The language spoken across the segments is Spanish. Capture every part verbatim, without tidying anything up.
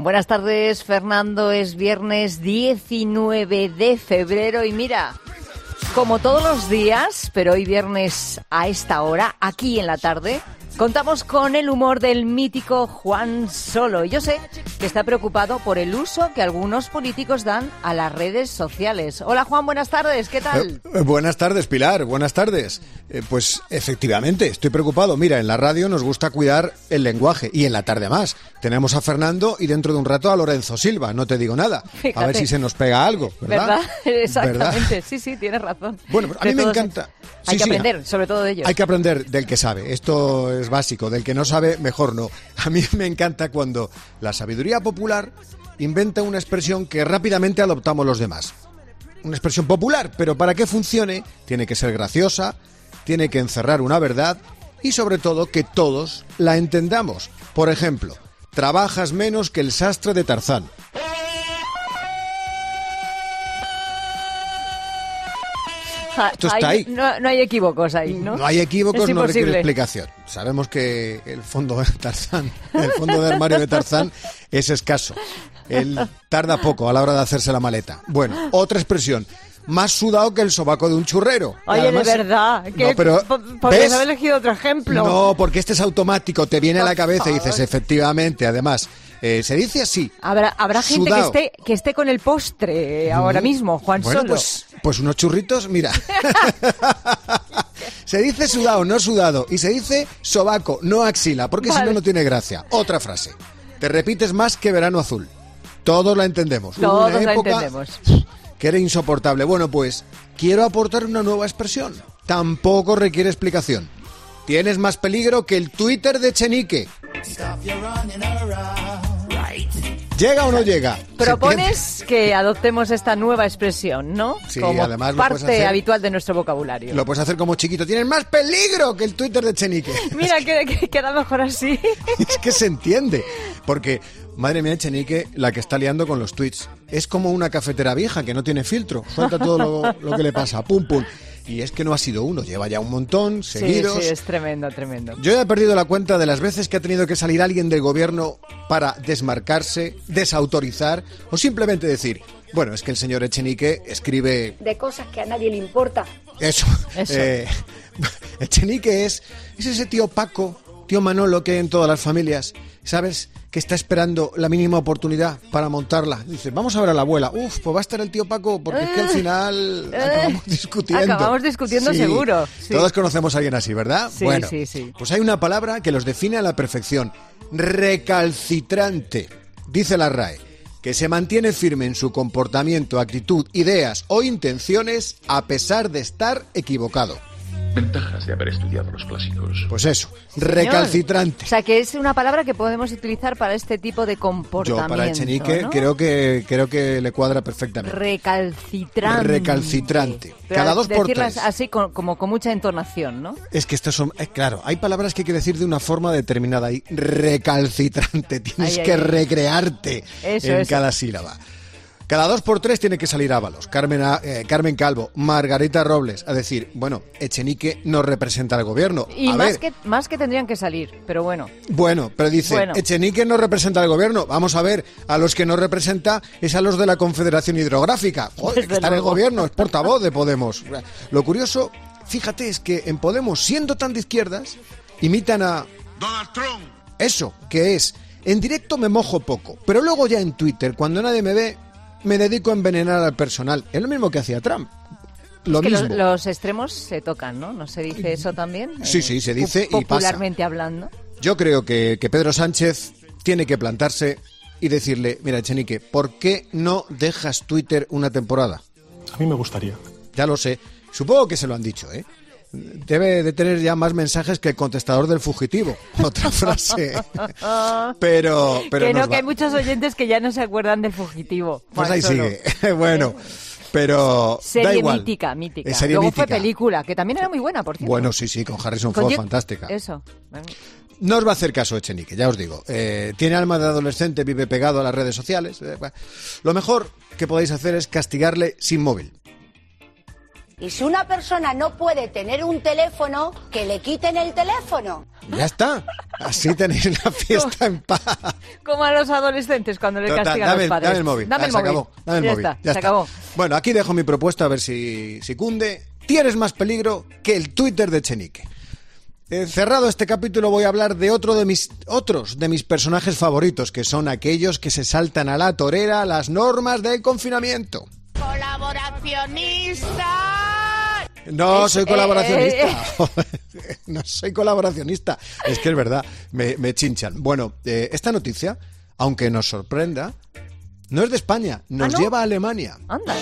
Buenas tardes, Fernando. Es viernes diecinueve de febrero y mira, como todos los días, pero hoy viernes a esta hora, aquí en la tarde, contamos con el humor del mítico Juan Solo. Yo sé que está preocupado por el uso que algunos políticos dan a las redes sociales. Hola Juan, buenas tardes, ¿qué tal? Eh, buenas tardes, Pilar, buenas tardes. Eh, pues efectivamente, estoy preocupado. Mira, en la radio nos gusta cuidar el lenguaje y en la tarde más. Tenemos a Fernando y dentro de un rato a Lorenzo Silva, no te digo nada. Fíjate. A ver si se nos pega algo, ¿verdad? ¿Verdad? Exactamente, ¿verdad? Sí, sí, tienes razón. Bueno, pues a mí me encanta. Hay Sí, que sí, aprender, sobre todo de ellos. Hay que aprender del que sabe, esto es básico, del que no sabe, mejor no. A mí me encanta cuando la sabiduría popular inventa una expresión que rápidamente adoptamos los demás. Una expresión popular, pero para que funcione tiene que ser graciosa, tiene que encerrar una verdad y sobre todo que todos la entendamos. Por ejemplo, trabajas menos que el sastre de Tarzán. Esto está ahí. No, no hay equívocos ahí, ¿no? No hay equívocos, Es no requiere imposible. explicación. Sabemos que el fondo de Tarzán, el fondo de armario de Tarzán es escaso. Él tarda poco a la hora de hacerse la maleta. Bueno, otra expresión. Más sudado que el sobaco de un churrero. Oye, Además, de verdad. Que no, pero, po- podrías ¿ves? haber elegido otro ejemplo. No, porque este es automático, te viene a la Por cabeza y dices, favor. efectivamente, además, eh, se dice así. Habrá, habrá gente que Sudao. esté, que esté con el postre eh, ahora mismo, Juan Bueno, Solo. pues, pues unos churritos, mira. Se dice sudado, no sudado. Y se dice sobaco, no axila, porque si Vale. no, no tiene gracia. Otra frase. Te repites más que verano azul. Todos la entendemos. Hubo Todos una la época entendemos. que era insoportable. Bueno, pues quiero aportar una nueva expresión. Tampoco requiere explicación. Tienes más peligro que el Twitter de Chenique. ¿Llega o no llega? Propones que adoptemos esta nueva expresión, ¿no? Sí, como además lo puedes parte hacer- habitual de nuestro vocabulario. Lo puedes hacer como chiquito. Tienes más peligro que el Twitter de Chenique. Mira, que, que queda mejor así. Es que se entiende, porque, madre mía, Chenique, la que está liando con los tweets. Es como una cafetera vieja que no tiene filtro, suelta todo lo, lo que le pasa, pum, pum. Y es que no ha sido uno, lleva ya un montón, seguidos. Sí, sí, es tremendo, tremendo. Yo ya he perdido la cuenta de las veces que ha tenido que salir alguien del gobierno para desmarcarse, desautorizar o simplemente decir, bueno, es que el señor Echenique escribe de cosas que a nadie le importa. eso. Eso. Eh, Echenique es, es ese tío Paco, tío Manolo que hay en todas las familias, ¿sabes? Que está esperando la mínima oportunidad para montarla. Dice, vamos a ver a la abuela. Uf, pues va a estar el tío Paco, porque es que al final Eh, acabamos discutiendo. acabamos discutiendo Sí, seguro, sí. Todos conocemos a alguien así, ¿verdad? Sí, bueno, sí, sí. pues hay una palabra que los define a la perfección. Recalcitrante. Dice la R A E, que se mantiene firme en su comportamiento, actitud, ideas o intenciones a pesar de estar equivocado. Ventajas de haber estudiado los clásicos. Pues eso, Señor. recalcitrante. O sea, que es una palabra que podemos utilizar para este tipo de Yo comportamiento. para Echenique ¿no? creo que creo que le cuadra perfectamente. Recalcitrante. Recalcitrante. Pero Cada dos por decirlas tres. así con- como con mucha entonación, ¿no? Es que estos son, eh, claro, hay palabras que hay que decir de una forma determinada y recalcitrante, tienes Ay, ay, que ay. recrearte Eso, en eso. cada sílaba. Cada dos por tres tiene que salir Ábalos, Carmen, A- eh, Carmen Calvo, Margarita Robles, a decir, bueno, Echenique no representa al gobierno. Y a más ver, que, más que tendrían que salir, pero bueno. bueno, pero dice, Bueno. Echenique no representa al gobierno. Vamos a ver, a los que no representa es a los de la Confederación Hidrográfica. Joder, Desde que está en el luego. gobierno, es portavoz de Podemos. Lo curioso, fíjate, es que en Podemos, siendo tan de izquierdas, imitan a Donald Trump. eso, que es, en directo me mojo poco, pero luego ya en Twitter, cuando nadie me ve, me dedico a envenenar al personal. Es lo mismo que hacía Trump. Lo Es que mismo. los, los extremos se tocan, ¿no? ¿No se dice eso también? Sí, Eh, sí, se dice po- y pasa. Popularmente hablando. Yo creo que, que Pedro Sánchez tiene que plantarse y decirle, mira, Echenique, ¿por qué no dejas Twitter una temporada? A mí me gustaría. Ya lo sé. Supongo que se lo han dicho, ¿eh? Debe de tener ya más mensajes que el contestador del fugitivo. Otra frase. Pero, pero que nos no, que va. hay muchos oyentes que ya no se acuerdan del fugitivo. Pues Juan ahí Solo. sigue. Bueno, pero da Serie igual. mítica, mítica. Eh, serie Luego mítica. fue película, que también era muy buena, por cierto. Bueno, sí, sí, con Harrison Con Ford, Jet- fantástica. Eso. No os va a hacer caso Echenique, ya os digo. Eh, tiene alma de adolescente, vive pegado a las redes sociales. Eh, bueno. Lo mejor que podéis hacer es castigarle sin móvil. Y si una persona no puede tener un teléfono, que le quiten el teléfono. Ya está. Así tenéis la fiesta en paz. Como a los adolescentes cuando le Total, castigan dame, los padres. Dame el móvil. Dame Ah, el se móvil. acabó. Dame el ya móvil. Está, ya se está. acabó. Bueno, aquí dejo mi propuesta a ver si, si cunde. Tienes más peligro que el Twitter de Chenique. Eh, cerrado este capítulo voy a hablar de otro de mis otros de mis personajes favoritos, que son aquellos que se saltan a la torera las normas del confinamiento. ¡Colaboracionista! No soy eh, colaboracionista. eh. No soy colaboracionista. Es que es verdad, me, me chinchan. Bueno, eh, esta noticia, aunque nos sorprenda, no es de España, nos ¿Ah, no? lleva a Alemania. Anda.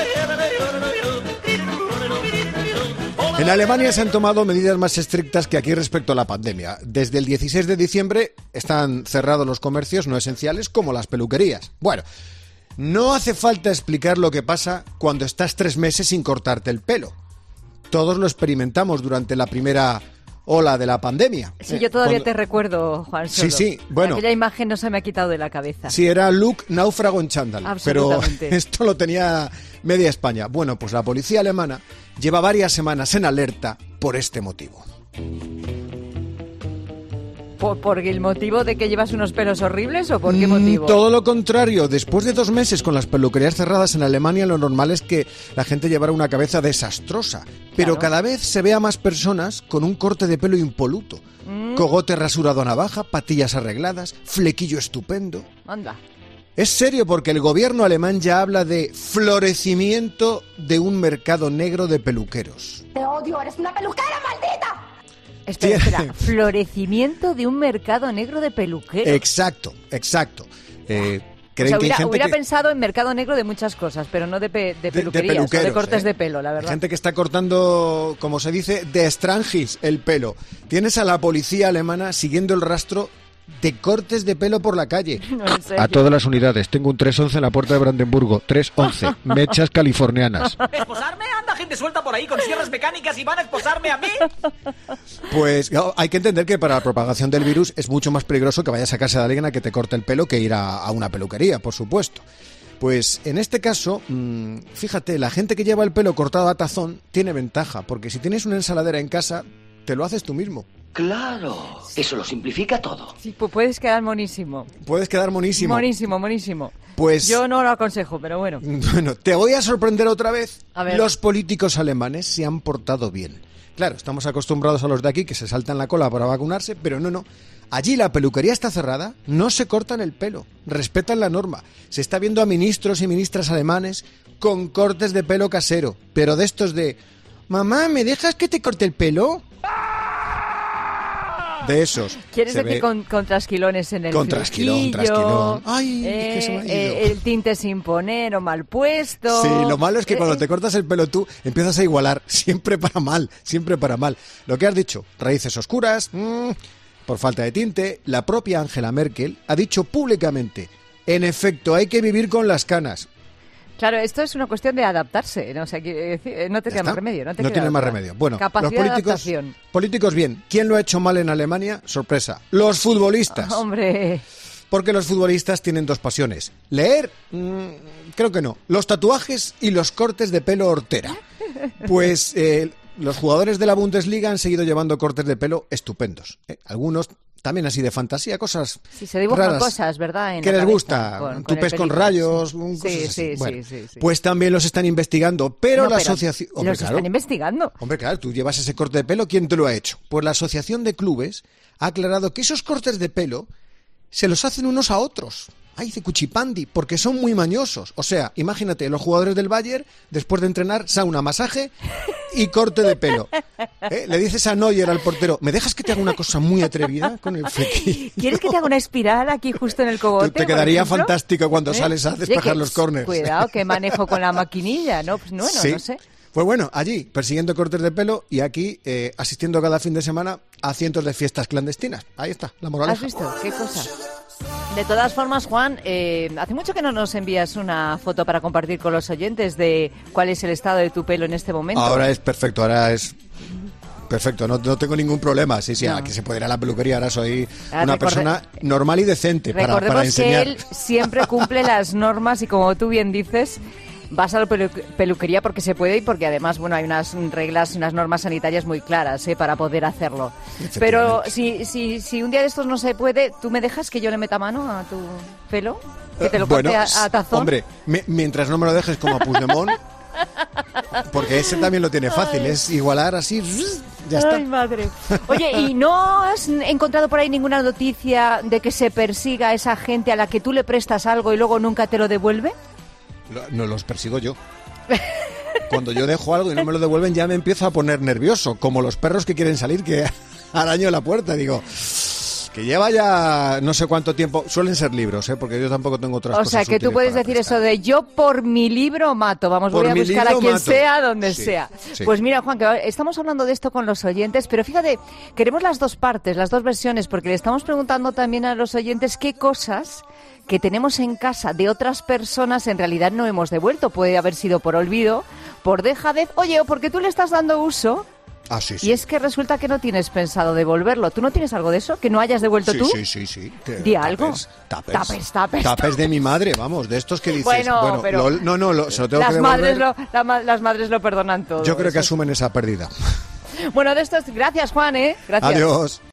En Alemania se han tomado medidas más estrictas que aquí respecto a la pandemia. Desde el dieciséis de diciembre están cerrados los comercios no esenciales como las peluquerías. Bueno, no hace falta explicar lo que pasa cuando estás tres meses sin cortarte el pelo. Todos lo experimentamos durante la primera ola de la pandemia. Sí, Eh, yo todavía cuando- te recuerdo, Juan Solo. Sí, sí, bueno. Aquella imagen no se me ha quitado de la cabeza. Sí, era Luke náufrago en chándal, pero Absolutamente. esto lo tenía media España. Bueno, pues la policía alemana lleva varias semanas en alerta por este motivo. ¿Por, ¿Por el motivo de que llevas unos pelos horribles o por qué Mm, motivo? Todo lo contrario. Después de dos meses con las peluquerías cerradas en Alemania, lo normal es que la gente llevara una cabeza desastrosa. Pero Claro. cada vez se ve a más personas con un corte de pelo impoluto. Mm. Cogote rasurado a navaja, patillas arregladas, flequillo estupendo. Anda. Es serio porque el gobierno alemán ya habla de florecimiento de un mercado negro de peluqueros. Te odio, eres una peluquera maldita. Espera, Tiene- espera. Florecimiento de un mercado negro de peluqueros. Exacto, exacto. Eh, O creen sea, que hay hubiera, gente hubiera que- pensado en mercado negro de muchas cosas, pero no de, pe- de peluquerías o de peluqueros, cortes ¿eh? de pelo, la Hay verdad. gente que está cortando, como se dice, de estrangis el pelo. Tienes a la policía alemana siguiendo el rastro de cortes de pelo por la calle. No, en serio. A todas las unidades. Tengo un tres once en la puerta de Brandenburgo. tres once. Mechas californianas. ¿Esposarme? Anda gente suelta por ahí con sierras mecánicas y van a esposarme a mí. Pues no, hay que entender que para la propagación del virus es mucho más peligroso que vayas a casa de alguien a que te corte el pelo que ir a, a una peluquería, por supuesto. Pues en este caso, mmm, fíjate, la gente que lleva el pelo cortado a tazón tiene ventaja, porque si tienes una ensaladera en casa, te lo haces tú mismo. Claro, eso lo simplifica todo. Sí, pues puedes quedar monísimo. Puedes quedar monísimo. Monísimo, monísimo. Pues- Yo no lo aconsejo, pero bueno. Bueno, te voy a sorprender otra vez. A ver. Los políticos alemanes se han portado bien. Claro, estamos acostumbrados a los de aquí que se saltan la cola para vacunarse, pero no, no. Allí la peluquería está cerrada, no se cortan el pelo, respetan la norma. Se está viendo a ministros y ministras alemanes con cortes de pelo casero, pero de estos de... Mamá, ¿me dejas que te corte el pelo? De esos. ¿Quieres Se decir ve- con, con trasquilones en el Con trasquilón, flequillo, trasquilón. Ay, eh, que se me ha ido. eh, el tinte sin poner o mal puesto. Sí, lo malo es que Eh, cuando eh, te cortas el pelo tú empiezas a igualar, siempre para mal, siempre para mal. Lo que has dicho, raíces oscuras, mmm, por falta de tinte, la propia Angela Merkel ha dicho públicamente, en efecto, hay que vivir con las canas. Claro, esto es una cuestión de adaptarse, ¿no? O sea, quiere decir, eh, no te Ya queda más está. remedio. No, te No queda tiene más otra. remedio. Bueno, Capacidad los políticos, de adaptación. políticos bien. ¿Quién lo ha hecho mal en Alemania? Sorpresa. Los futbolistas. Hombre, Porque los futbolistas tienen dos pasiones. Leer, mm, creo que no. Los tatuajes y los cortes de pelo hortera. Pues eh, los jugadores de la Bundesliga han seguido llevando cortes de pelo estupendos. ¿eh? Algunos también así de fantasía, cosas si se dibujan raras. cosas, ¿verdad? En ¿Qué la les cabeza, gusta? con- con Tupés el con pelito, rayos, sí. un- Sí, cosas así. sí, Bueno, sí, sí, sí. Pues también los están investigando, pero No, la pero asociación... Hombre, los claro. están investigando. Hombre, claro, tú llevas ese corte de pelo, ¿quién te lo ha hecho? Pues la Asociación de Clubes ha aclarado que esos cortes de pelo se los hacen unos a otros. Ay, de cuchipandi, porque son muy mañosos. O sea, imagínate, los jugadores del Bayern, después de entrenar, sauna, masaje y corte de pelo. ¿Eh? Le dices a Neuer, al portero, ¿me dejas que te haga una cosa muy atrevida con el flequillo? ¿Quieres que te haga una espiral aquí justo en el cogote? Te por quedaría ejemplo? fantástico cuando ¿Eh? sales a Oye, despejar que- los corners. Cuidado, que manejo con la maquinilla, ¿no? Pues bueno, Sí. no sé. Pues bueno, allí, persiguiendo cortes de pelo y aquí, eh, asistiendo cada fin de semana a cientos de fiestas clandestinas. Ahí está, la moraleja. ¿Has visto? ¿Qué cosa? De todas formas, Juan, eh, hace mucho que no nos envías una foto para compartir con los oyentes de cuál es el estado de tu pelo en este momento. Ahora es perfecto, ahora es perfecto, no, no tengo ningún problema. Sí, sí, No. aquí se puede ir a la peluquería, ahora soy Ah, una recorde- persona normal y decente para, Recordemos para que enseñar. él siempre cumple las normas y, como tú bien dices, vas a la pelu- peluquería porque se puede y porque además, bueno, hay unas reglas, unas normas sanitarias muy claras, ¿eh? Para poder hacerlo. Pero si, si, si un día de estos no se puede, ¿tú me dejas que yo le meta mano a tu pelo? Que te lo bueno, corte a, a tazón. Hombre, me, mientras no me lo dejes como a Puigdemont, porque ese también lo tiene fácil, Ay. es igualar así, ya está. Ay, madre. Oye, ¿y no has encontrado por ahí ninguna noticia de que se persiga a esa gente a la que tú le prestas algo y luego nunca te lo devuelve? No, los persigo yo. Cuando yo dejo algo y no me lo devuelven ya me empiezo a poner nervioso, como los perros que quieren salir que araño la puerta, digo... Que lleva ya no sé cuánto tiempo, suelen ser libros, ¿eh? Porque yo tampoco tengo otras o cosas. O sea, que tú puedes decir prestar. Eso de yo por mi libro mato, vamos, por voy a buscar a quien mato. sea, donde sí, sea. Sí. Pues mira, Juan, que estamos hablando de esto con los oyentes, pero fíjate, queremos las dos partes, las dos versiones, porque le estamos preguntando también a los oyentes qué cosas que tenemos en casa de otras personas en realidad no hemos devuelto. Puede haber sido por olvido, por dejadez, oye, o porque tú le estás dando uso... Ah, sí, sí. Y es que resulta que no tienes pensado devolverlo. ¿Tú no tienes algo de eso? ¿Que no hayas devuelto sí, tú? Sí, sí, sí. Que Di algo. Tapes, tapes, tapes. Tapes de mi madre, vamos, de estos que dices... Bueno, bueno pero... Lo, no, no, lo, se lo tengo las que madres devolver. lo, la, las madres lo perdonan todo. Yo creo eso. que asumen esa pérdida. Bueno, de estos... Gracias, Juan, ¿eh? Gracias. Adiós.